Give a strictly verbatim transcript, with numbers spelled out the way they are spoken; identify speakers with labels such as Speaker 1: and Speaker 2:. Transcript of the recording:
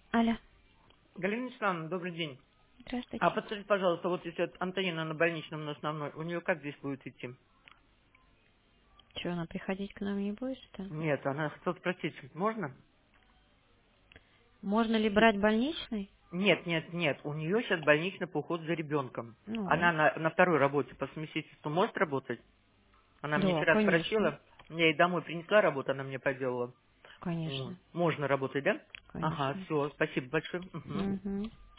Speaker 1: Алло.
Speaker 2: Галина Александровна, добрый день.
Speaker 1: Здравствуйте.
Speaker 2: А подскажите, пожалуйста, вот если вот Антонина на больничном на основной, у нее как здесь будет идти?
Speaker 1: Что, она приходить к нам не будет, что ли?
Speaker 2: Нет, она хотела спросить, можно?
Speaker 1: Можно ли
Speaker 2: С-
Speaker 1: брать больничный?
Speaker 2: Нет, нет, нет, у нее сейчас больничный по уходу за ребенком.
Speaker 1: Ну,
Speaker 2: Она на, на второй работе по совместительству может работать? Она мне
Speaker 1: да,
Speaker 2: вчера
Speaker 1: конечно.
Speaker 2: спросила, я ей домой принесла работу, она мне поделала. Вот.
Speaker 1: Конечно.
Speaker 2: Можно работать, да? Ага,
Speaker 1: Конечно.
Speaker 2: все, спасибо большое. Мгм.
Speaker 1: Угу.